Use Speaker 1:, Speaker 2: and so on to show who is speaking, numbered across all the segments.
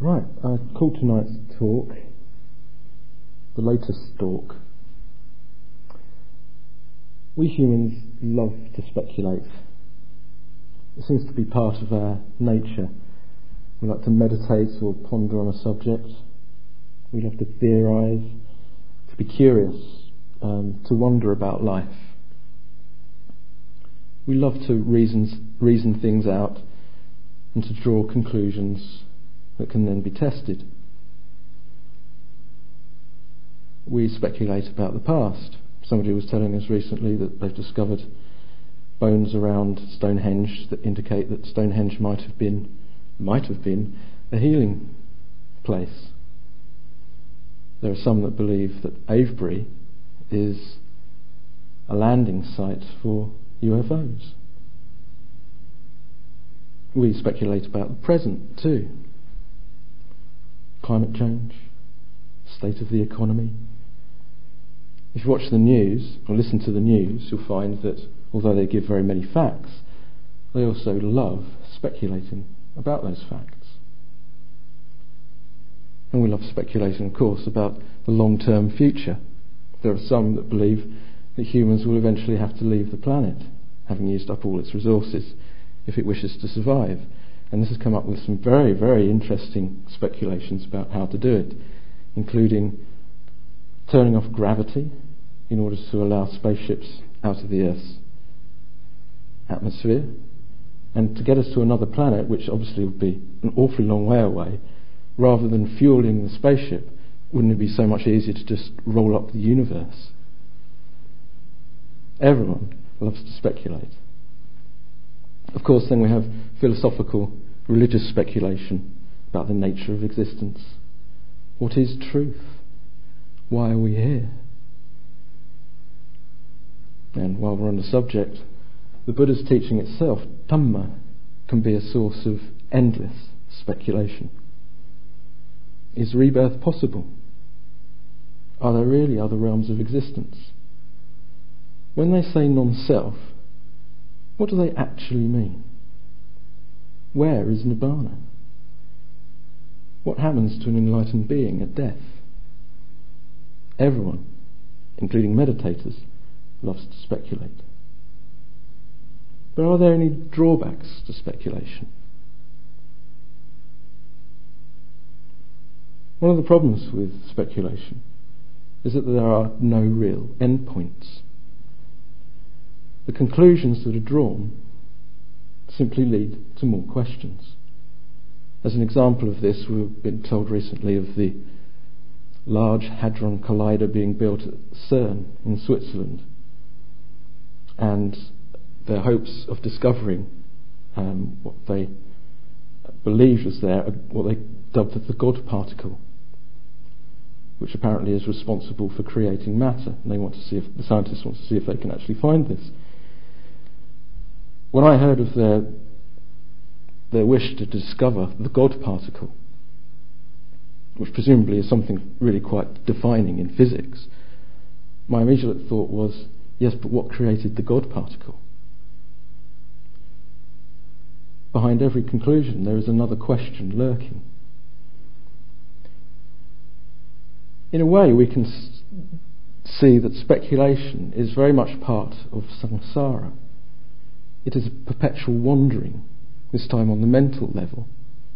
Speaker 1: Right, I called tonight's talk The Latest Stalk. We humans love to speculate. It seems to be part of our nature. We like to meditate or ponder on a subject. We love to theorise, to be curious, to wonder about life. We love to reason things out and to draw conclusions that can then be tested. We speculate about the past. Somebody was telling us recently that they've discovered bones around Stonehenge that indicate that Stonehenge might have been a healing place. There are some that believe that Avebury is a landing site for UFOs. We speculate about the present too. Climate change, state of the economy. If you watch the news or listen to the news, you'll find that although they give very many facts, they also love speculating about those facts. And we love speculating, of course, about the long-term future. There are some that believe that humans will eventually have to leave the planet, having used up all its resources, if it wishes to survive. And this has come up with some very, very interesting speculations about how to do it, including turning off gravity in order to allow spaceships out of the Earth's atmosphere, and to get us to another planet, which obviously would be an awfully long way away. Rather than fueling the spaceship, wouldn't it be so much easier to just roll up the universe? Everyone loves to speculate. Of course, then we have philosophical, religious speculation about the nature of existence. What is truth? Why are we here? And while we're on the subject, the Buddha's teaching itself, Dhamma, can be a source of endless speculation. Is rebirth possible? Are there really other realms of existence? When they say non-self, what do they actually mean? Where is Nibbana? What happens to an enlightened being at death? Everyone, including meditators, loves to speculate. But are there any drawbacks to speculation? One of the problems with speculation is that there are no real endpoints. The conclusions that are drawn simply lead to more questions. As an example of this, we've been told recently of the Large Hadron Collider being built at CERN in Switzerland, and their hopes of discovering what they believed was there, what they dubbed as the God particle, which apparently is responsible for creating matter. And they want to see if the scientists want to see if they can actually find this. When I heard of their wish to discover the God particle, which presumably is something really quite defining in physics, my immediate thought was, yes, but what created the God particle? Behind every conclusion there is another question lurking. In a way, we can see that speculation is very much part of samsara. It is a perpetual wandering, this time on the mental level.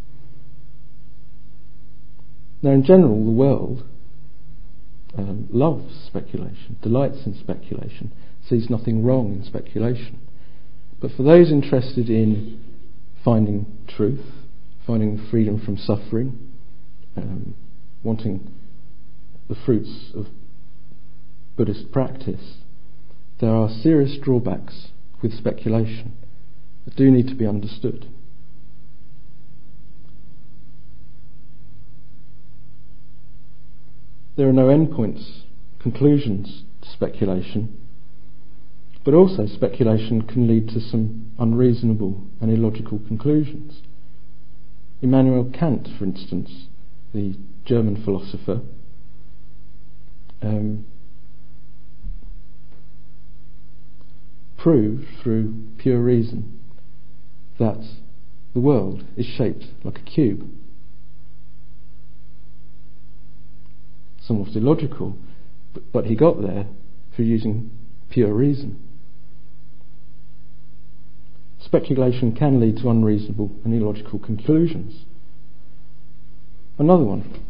Speaker 1: Now, in general, the world loves speculation, delights in speculation, sees nothing wrong in speculation. But for those interested in finding truth, finding freedom from suffering, wanting the fruits of Buddhist practice, there are serious drawbacks with speculation that do need to be understood. There are no endpoints, conclusions to speculation, but also speculation can lead to some unreasonable and illogical conclusions. Immanuel Kant, for instance, the German philosopher, proved through pure reason that the world is shaped like a cube. somewhat illogical, but he got there through using pure reason. Speculation can lead to unreasonable and illogical conclusions. Another one.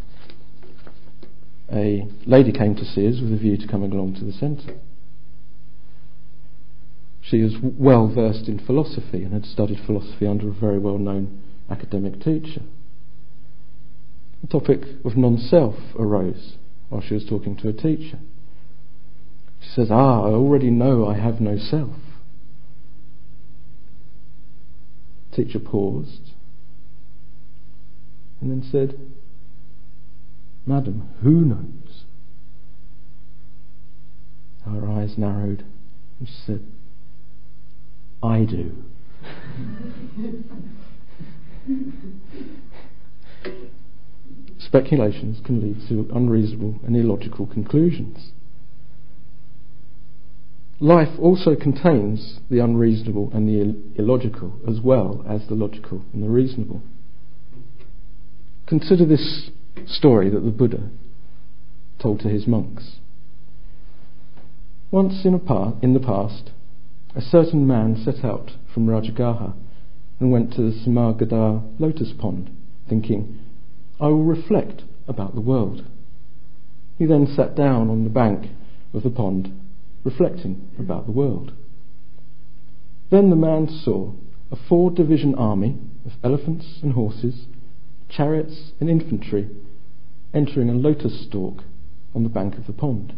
Speaker 1: A lady came to see us with a view to coming along to the centre. She was well versed in philosophy and had studied philosophy under a very well-known academic teacher. The topic of non-self arose while she was talking to a teacher. She says, I already know I have no self. Teacher paused and then said, Madam, who knows? Her eyes narrowed and she said, I do. Speculations can lead to unreasonable and illogical conclusions. Life also contains the unreasonable and the illogical, as well as the logical and the reasonable. Consider this story that the Buddha told to his monks. Once in the past, a certain man set out from Rajagaha and went to the Samagada lotus pond, thinking, I will reflect about the world. He then sat down on the bank of the pond, reflecting about the world. Then the man saw a 4-division army of elephants and horses, chariots and infantry entering a lotus stalk on the bank of the pond.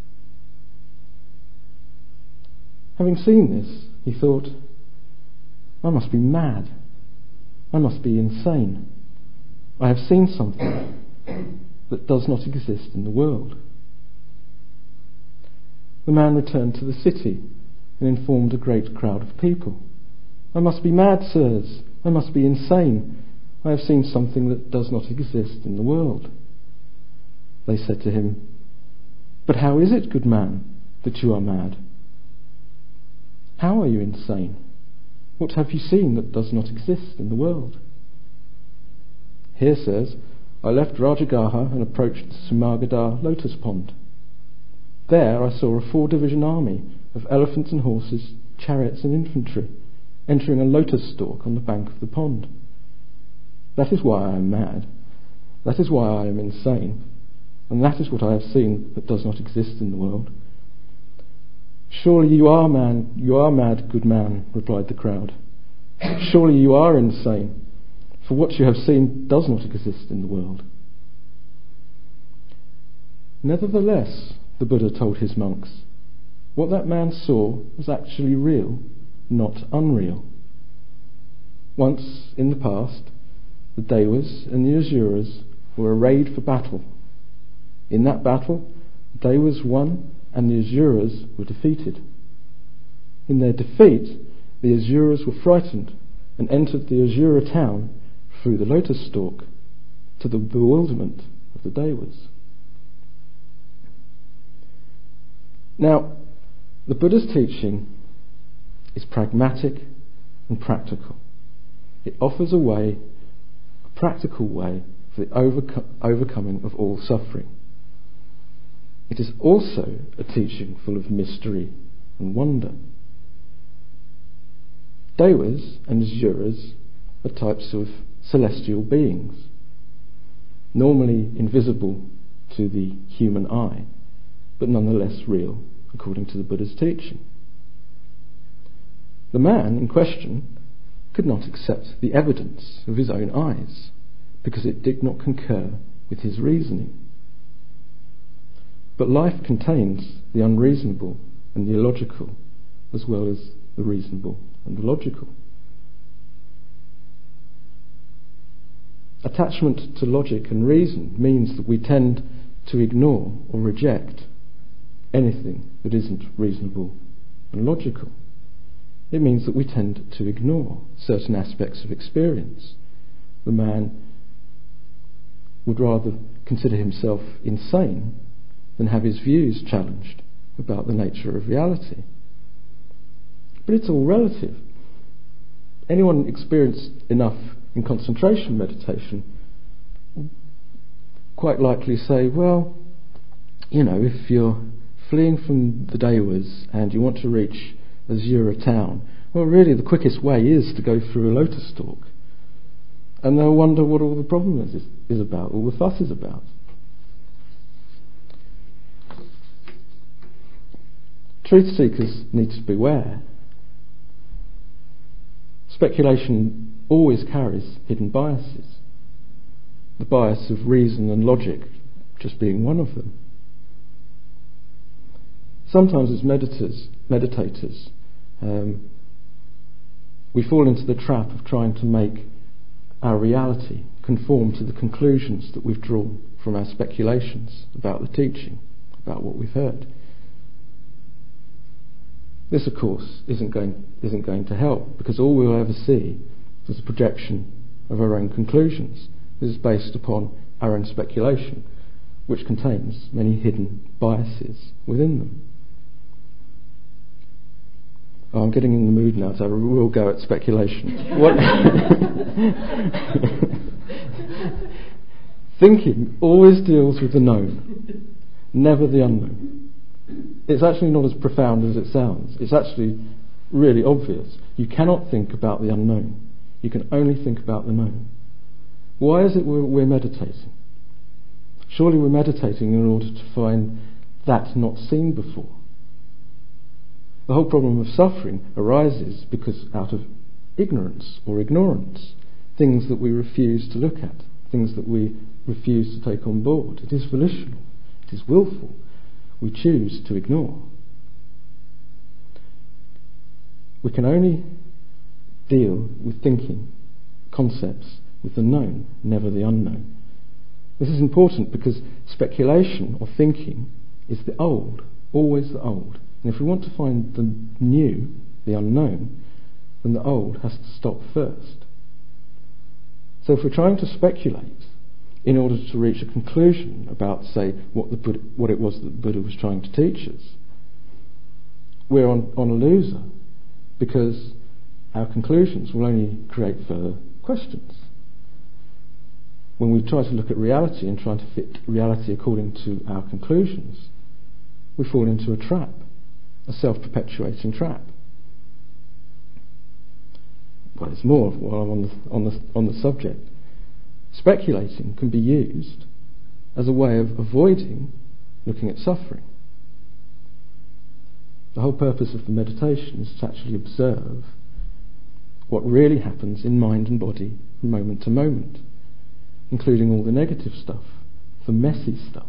Speaker 1: Having seen this, he thought, I must be mad. I must be insane. I have seen something that does not exist in the world. The man returned to the city and informed a great crowd of people. I must be mad, sirs. I must be insane. I have seen something that does not exist in the world. They said to him, But how is it, good man, that you are mad? How are you insane? What have you seen that does not exist in the world? Here, sirs, I left Rajagaha and approached the Samagada lotus pond. There I saw a 4-division army of elephants and horses, chariots and infantry, entering a lotus stalk on the bank of the pond. That is why I am mad. That is why I am insane. And that is what I have seen that does not exist in the world. Surely you are mad, good man, replied the crowd. Surely you are insane, for what you have seen does not exist in the world. Nevertheless, the Buddha told his monks, what that man saw was actually real, not unreal. Once, in the past, the Devas and the Asuras were arrayed for battle. In that battle, the Devas won and the Asuras were defeated. In their defeat, the Asuras were frightened and entered the Asura town through the lotus stalk, to the bewilderment of the Devas. Now, the Buddha's teaching is pragmatic and practical. It offers a practical way for the overcoming of all suffering. It is also a teaching full of mystery and wonder. Devas and Asuras are types of celestial beings, normally invisible to the human eye, but nonetheless real according to the Buddha's teaching. The man in question could not accept the evidence of his own eyes because it did not concur with his reasoning. But life contains the unreasonable and the illogical, as well as the reasonable and the logical. Attachment to logic and reason means that we tend to ignore or reject anything that isn't reasonable and logical. It means that we tend to ignore certain aspects of experience. The man would rather consider himself insane than have his views challenged about the nature of reality. But it's all relative. Anyone experienced enough in concentration meditation will quite likely say, well, if you're fleeing from the Dewas and you want to reach Azura town, well, really the quickest way is to go through a lotus stalk. And they'll wonder what all the problem is about, all the fuss is about. Truth seekers need to beware. Speculation always carries hidden biases. The bias of reason and logic just being one of them. Sometimes as meditators, we fall into the trap of trying to make our reality conform to the conclusions that we've drawn from our speculations about the teaching, about what we've heard. This, of course, isn't going to help, because all we'll ever see is a projection of our own conclusions. This is based upon our own speculation, which contains many hidden biases within them. I'm getting in the mood now to have a real go at speculation. Thinking always deals with the known, never the unknown. It's actually not as profound as it sounds. It's actually really obvious. You cannot think about the unknown. You can only think about the known. Why is it we're meditating? Surely we're meditating in order to find that not seen before. The whole problem of suffering arises because out of ignorance or ignorance, things that we refuse to look at, things that we refuse to take on board. It is volitional, it is willful. We choose to ignore. We can only deal with thinking, concepts, with the known, never the unknown. This is important because speculation or thinking is the old, always the old. And if we want to find the new, the unknown, then the old has to stop first. So if we're trying to speculate in order to reach a conclusion about, say, what it was that the Buddha was trying to teach us, we're on a loser, because our conclusions will only create further questions. When we try to look at reality and try to fit reality according to our conclusions, we fall into a trap, a self-perpetuating trap. Well, there's more while I'm on the subject. Speculating can be used as a way of avoiding looking at suffering. The whole purpose of the meditation is to actually observe what really happens in mind and body from moment to moment, including all the negative stuff, the messy stuff.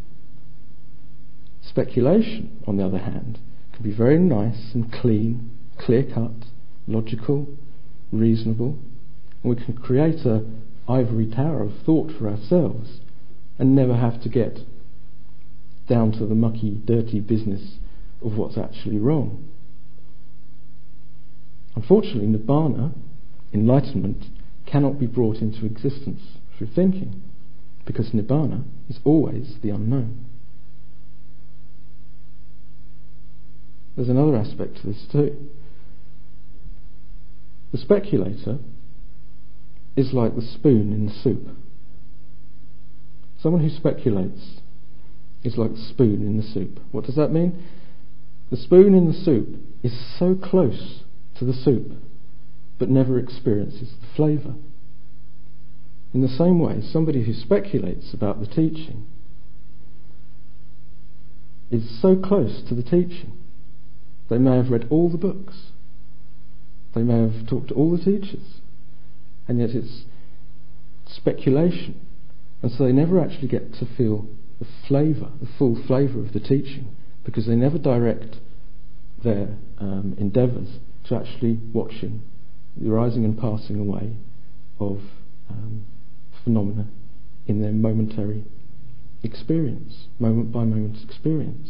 Speaker 1: Speculation, on the other hand, can be very nice and clean, clear-cut, logical, reasonable, and we can create an ivory tower of thought for ourselves and never have to get down to the mucky, dirty business of what's actually wrong. Unfortunately, nibbana, enlightenment, cannot be brought into existence through thinking, because nibbana is always the unknown. There's another aspect to this too. The speculator is like the spoon in the soup. Someone who speculates is like the spoon in the soup. What does that mean? The spoon in the soup is so close to the soup, but never experiences the flavour. In the same way, somebody who speculates about the teaching is so close to the teaching. They may have read all the books. They may have talked to all the teachers. And yet it's speculation. And so they never actually get to feel the flavour, the full flavour of the teaching, because they never direct their endeavours to actually watching the rising and passing away of phenomena in their momentary experience, moment by moment experience.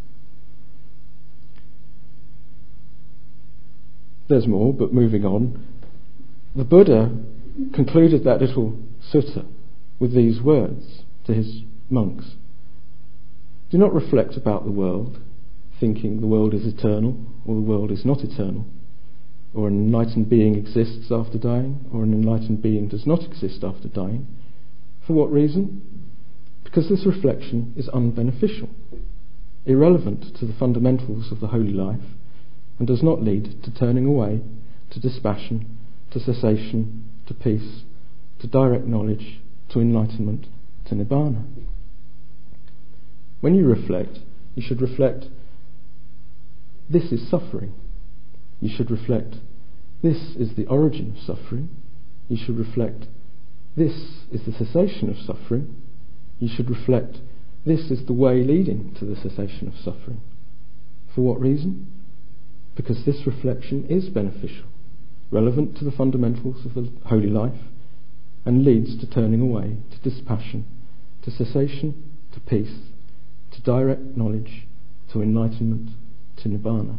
Speaker 1: There's more, but moving on. The Buddha concluded that little sutta with these words to his monks: do not reflect about the world, thinking the world is eternal or the world is not eternal, or an enlightened being exists after dying or an enlightened being does not exist after dying. For what reason? because this reflection is unbeneficial, irrelevant to the fundamentals of the holy life, and does not lead to turning away, to dispassion, to cessation, to peace, to direct knowledge, to enlightenment, to nibbana. When you reflect, you should reflect, this is suffering. You should reflect, this is the origin of suffering. You should reflect, this is the cessation of suffering. You should reflect, this is the way leading to the cessation of suffering. For what reason? Because this reflection is beneficial, relevant to the fundamentals of the holy life, and leads to turning away, to dispassion, to cessation, to peace, to direct knowledge, to enlightenment, to nibbana.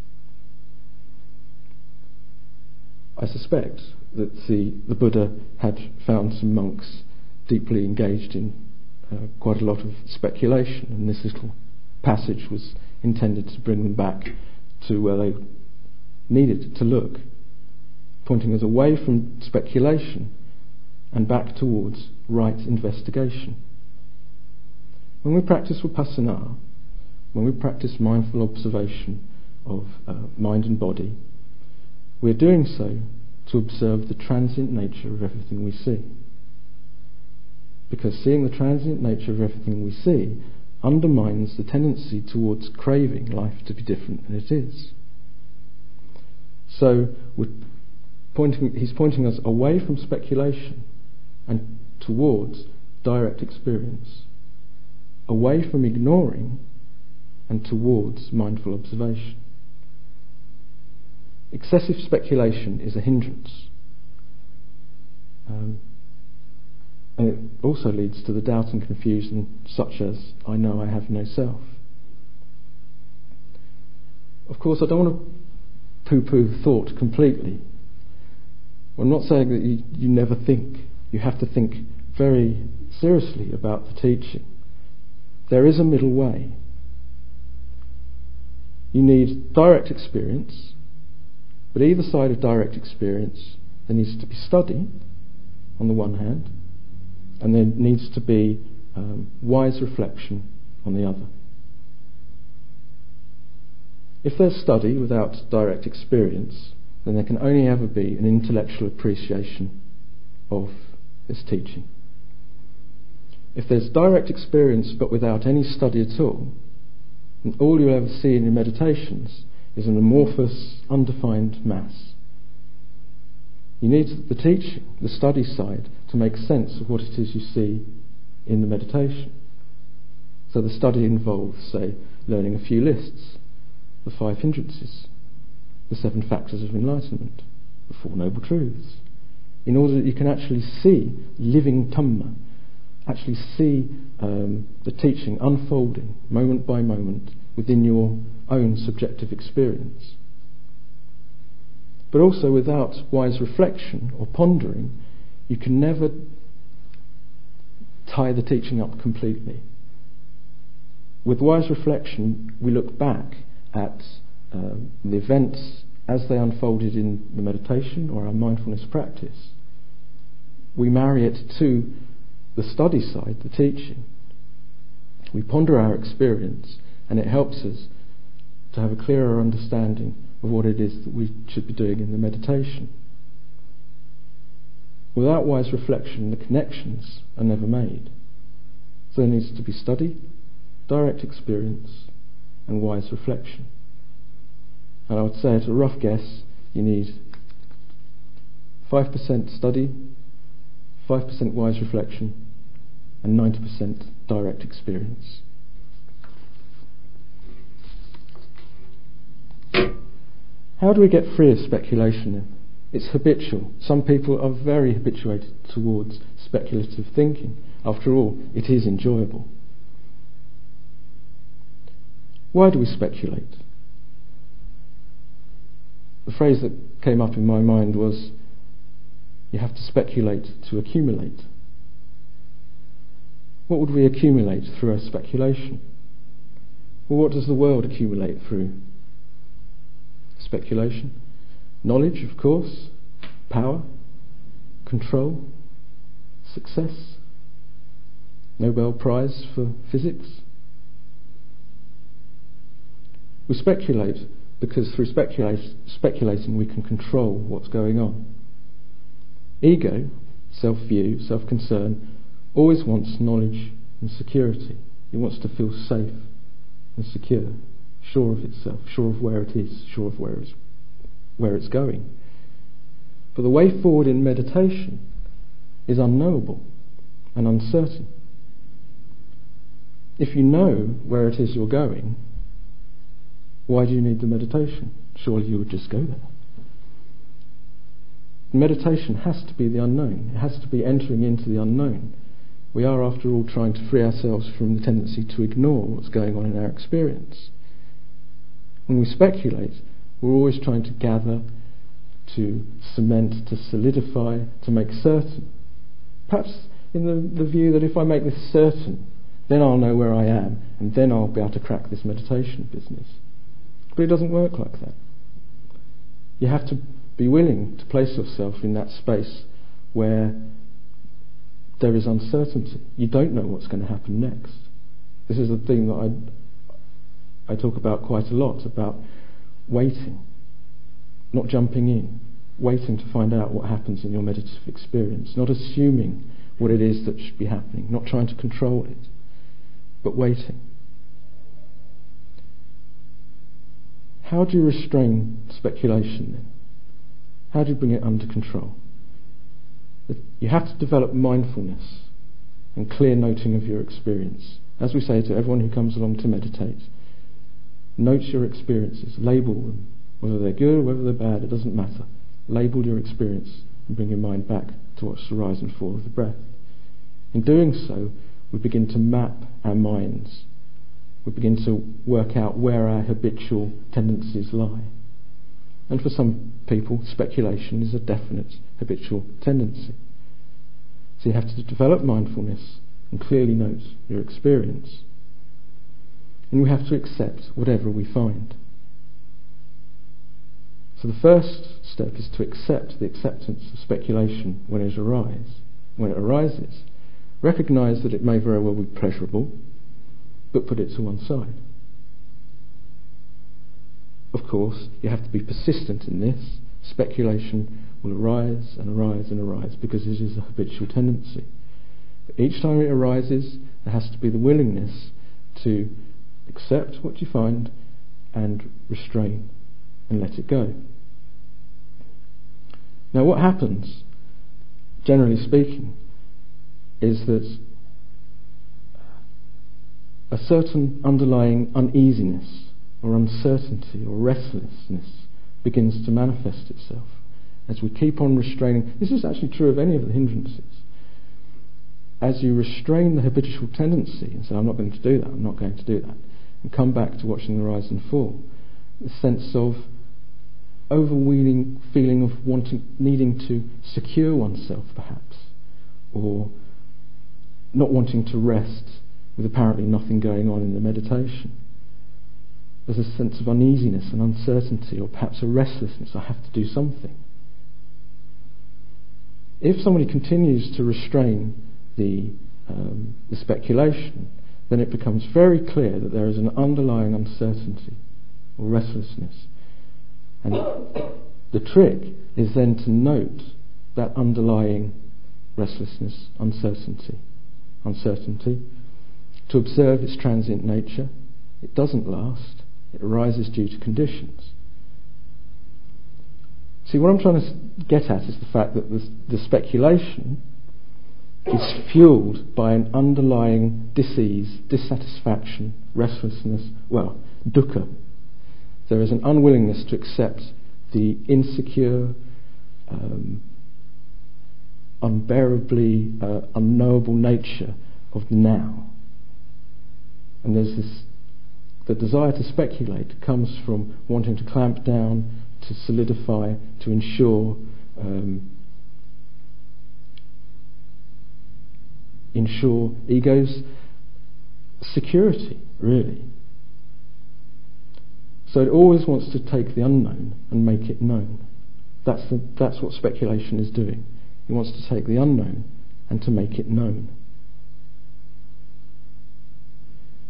Speaker 1: I suspect that the Buddha had found some monks deeply engaged in quite a lot of speculation, and this little passage was intended to bring them back to where they needed to look, pointing us away from speculation and back towards right investigation. When we practice vipassana, when we practice mindful observation of mind and body, we're doing so to observe the transient nature of everything we see. Because seeing the transient nature of everything we see undermines the tendency towards craving life to be different than it is. So he's pointing us away from speculation and towards direct experience, away from ignoring and towards mindful observation. Excessive speculation is a hindrance. And it also leads to the doubt and confusion such as, I know I have no self. Of course, I don't want to poo-poo thought completely. I'm not saying that you never think. You have to think very seriously about the teaching. There is a middle way. You need direct experience, but either side of direct experience, there needs to be study on the one hand, and there needs to be wise reflection on the other. If there's study without direct experience, then there can only ever be an intellectual appreciation of this teaching. If there's direct experience but without any study at all, then all you'll ever see in your meditations is an amorphous, undefined mass. You need the teaching, the study side, to make sense of what it is you see in the meditation. So the study involves, say, learning a few lists, the 5 hindrances, the 7 factors of enlightenment, the 4 noble truths, in order that you can actually see living Dhamma, actually see the teaching unfolding moment by moment within your own subjective experience. But also, without wise reflection or pondering, you can never tie the teaching up completely. With wise reflection, we look back at the events as they unfolded in the meditation or our mindfulness practice. We marry it to the study side, the teaching. We ponder our experience, and it helps us to have a clearer understanding of what it is that we should be doing in the meditation. Without wise reflection, the connections are never made. So there needs to be study, direct experience, and wise reflection. And I would say, at a rough guess, you need 5% study, 5% wise reflection, and 90% direct experience. How do we get free of speculation then? It's habitual. Some people are very habituated towards speculative thinking. After all, it is enjoyable. Why do we speculate? The phrase that came up in my mind was, you have to speculate to accumulate. What would we accumulate through our speculation? Well, what does the world accumulate through speculation? Knowledge, of course, power, control, success. Nobel Prize for physics? We speculate because through speculating we can control what's going on. Ego, self-view, self-concern, always wants knowledge and security. It wants to feel safe and secure, sure of itself, sure of where it is, sure of where it's going. But the way forward in meditation is unknowable and uncertain. If you know where it is you're going, why do you need the meditation? Surely you would just go there. Meditation has to be the unknown. It has to be entering into the unknown. We are, after all, trying to free ourselves from the tendency to ignore what's going on in our experience. When we speculate, we're always trying to gather, to cement, to solidify, to make certain. Perhaps in the view that if I make this certain, then I'll know where I am, and then I'll be able to crack this meditation business. But it doesn't work like that. You have to be willing to place yourself in that space where there is uncertainty. You don't know what's going to happen next. This is a thing that I talk about quite a lot, about waiting, not jumping in, waiting to find out what happens in your meditative experience, not assuming what it is that should be happening, not trying to control it, but waiting. How do you restrain speculation then? How do you bring it under control? You have to develop mindfulness and clear noting of your experience. As we say to everyone who comes along to meditate, note your experiences, label them. Whether they're good or whether they're bad, it doesn't matter. Label your experience and bring your mind back to watch the rise and fall of the breath. In doing so, we begin to map our minds. We begin to work out where our habitual tendencies lie. And for some people, speculation is a definite habitual tendency. So you have to develop mindfulness and clearly note your experience. And we have to accept whatever we find. So the first step is to accept the acceptance of speculation when it arises. Recognise that it may very well be pleasurable, but put it to one side. Of course, you have to be persistent in this. Speculation will arise and arise and arise because it is a habitual tendency. But each time it arises, there has to be the willingness to accept what you find and restrain and let it go. Now, what happens, generally speaking, is that a certain underlying uneasiness or uncertainty or restlessness begins to manifest itself as we keep on restraining. This is actually true of any of the hindrances. As you restrain the habitual tendency and say, I'm not going to do that, I'm not going to do that, and come back to watching the rise and fall, the sense of overwhelming feeling of needing to secure oneself perhaps, or not wanting to rest with apparently nothing going on in the meditation. There's a sense of uneasiness and uncertainty, or perhaps a restlessness. I have to do something. If somebody continues to restrain the speculation, then it becomes very clear that there is an underlying uncertainty or restlessness. And the trick is then to note that underlying restlessness, uncertainty, to observe its transient nature. It doesn't last. It arises due to conditions. See, what I'm trying to get at is the fact that the speculation is fueled by an underlying dis-ease, dissatisfaction, restlessness, dukkha. There is an unwillingness to accept the insecure, unbearably unknowable nature of the now. And there's the desire to speculate comes from wanting to clamp down, to solidify, to ensure ego's security, really. So it always wants to take the unknown and make it known. That's what speculation is doing. It wants to take the unknown and to make it known.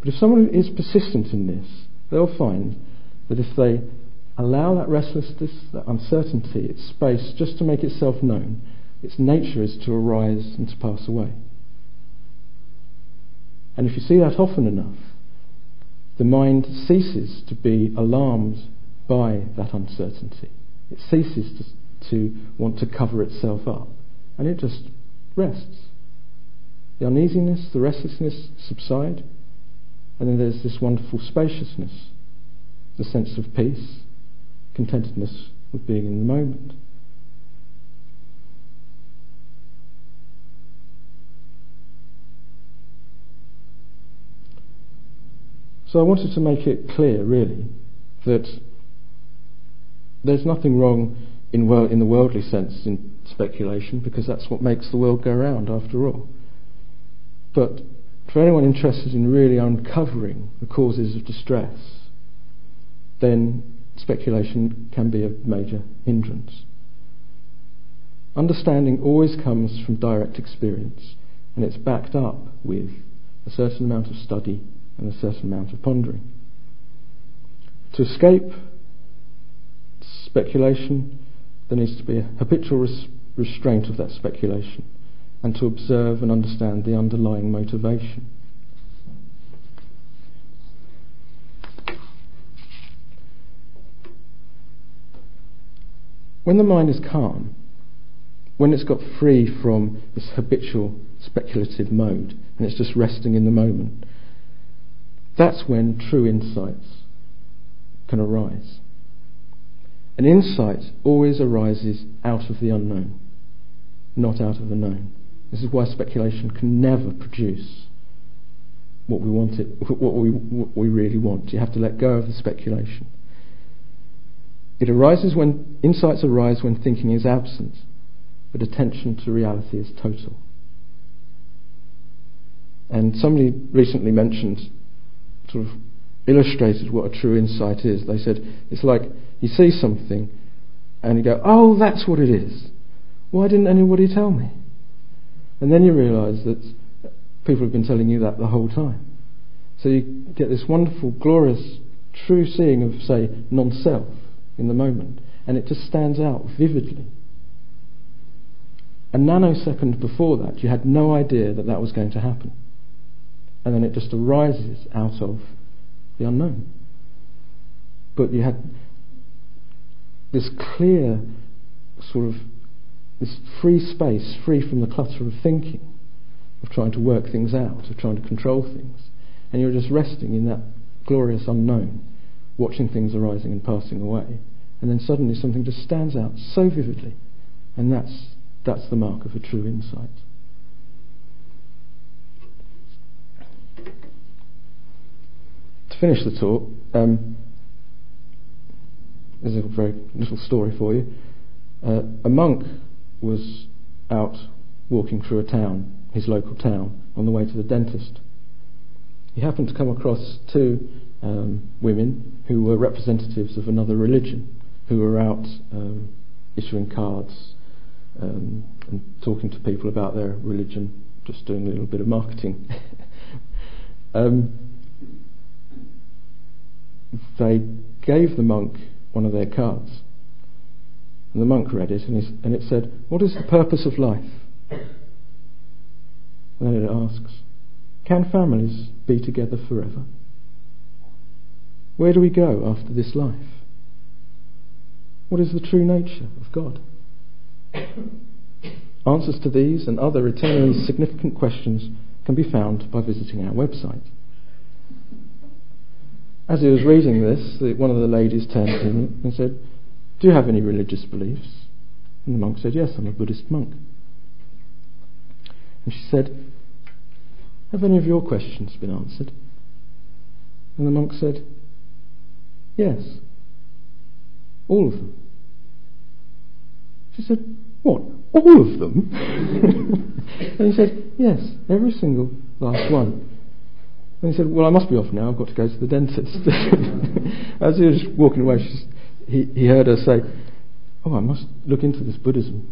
Speaker 1: But if someone is persistent in this, they'll find that if they allow that restlessness, that uncertainty, its space, just to make itself known, its nature is to arise and to pass away. And if you see that often enough, the mind ceases to be alarmed by that uncertainty. It ceases to want to cover itself up, and it just rests. The uneasiness, the restlessness subside, and then there's this wonderful spaciousness, the sense of peace, contentedness with being in the moment. So I wanted to make it clear, really, that there's nothing wrong in the worldly sense in speculation, because that's what makes the world go round, after all. But for anyone interested in really uncovering the causes of distress, then speculation can be a major hindrance. Understanding always comes from direct experience, and it's backed up with a certain amount of study and a certain amount of pondering. To escape speculation, there needs to be a habitual restraint of that speculation, and to observe and understand the underlying motivation. When the mind is calm, when it's got free from this habitual speculative mode, and it's just resting in the moment, that's when true insights can arise. An insight always arises out of the unknown, not out of the known. This is why speculation can never produce what we really want. You have to let go of the speculation. Insights arise when thinking is absent, but attention to reality is total. And somebody recently sort of illustrated what a true insight is. They said, it's like you see something and you go, oh, that's what it is. Why didn't anybody tell me? And then you realise that people have been telling you that the whole time. So you get this wonderful, glorious, true seeing of, say, non-self in the moment, and it just stands out vividly. A nanosecond before that, you had no idea that was going to happen. And then it just arises out of the unknown. But you had this clear this free space, free from the clutter of thinking, of trying to work things out, of trying to control things. And you're just resting in that glorious unknown, watching things arising and passing away. And then suddenly something just stands out so vividly. And that's the mark of a true insight. To finish the talk, there's a very little story for you. A monk was out walking through a town, his local town, on the way to the dentist. He happened to come across two women who were representatives of another religion, who were out issuing cards and talking to people about their religion, just doing a little bit of marketing. They gave the monk one of their cards, and the monk read it, and it said, "What is the purpose of life?" And then it asks, "Can families be together forever? Where do we go after this life? What is the true nature of God?" Answers to these and other eternally significant questions can be found by visiting our website. As he was reading this, one of the ladies turned to him and said, "Do you have any religious beliefs?" And the monk said, "Yes, I'm a Buddhist monk." And she said, "Have any of your questions been answered?" And the monk said, "Yes, all of them." She said, "What, all of them?" And he said, "Yes, every single last one." And he said, "Well, I must be off now, I've got to go to the dentist." As he was walking away, he heard her say, "Oh, I must look into this Buddhism."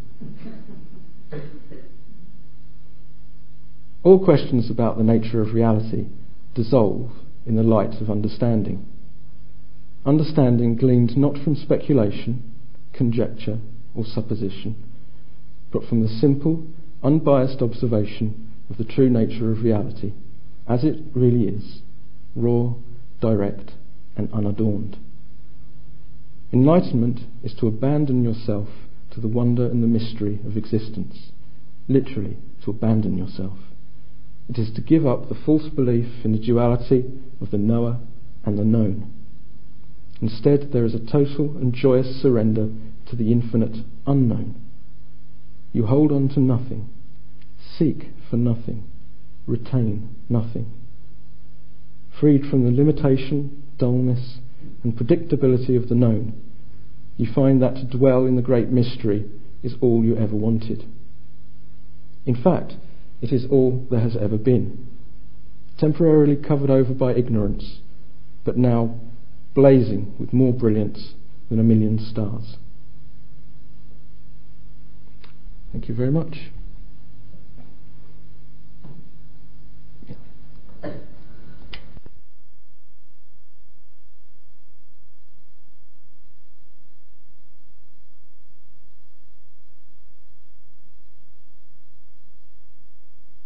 Speaker 1: All questions about the nature of reality dissolve in the light of understanding. Understanding gleaned not from speculation, conjecture, or supposition, but from the simple, unbiased observation of the true nature of reality, as it really is, raw, direct, and unadorned. Enlightenment is to abandon yourself to the wonder and the mystery of existence, literally to abandon yourself. It is to give up the false belief in the duality of the knower and the known. Instead, there is a total and joyous surrender to the infinite unknown. You hold on to nothing, seek for nothing, retain nothing. Freed from the limitation, dullness, and predictability of the known, you find that to dwell in the great mystery is all you ever wanted. In fact, it is all there has ever been, temporarily covered over by ignorance, but now blazing with more brilliance than a million stars. Thank you very much.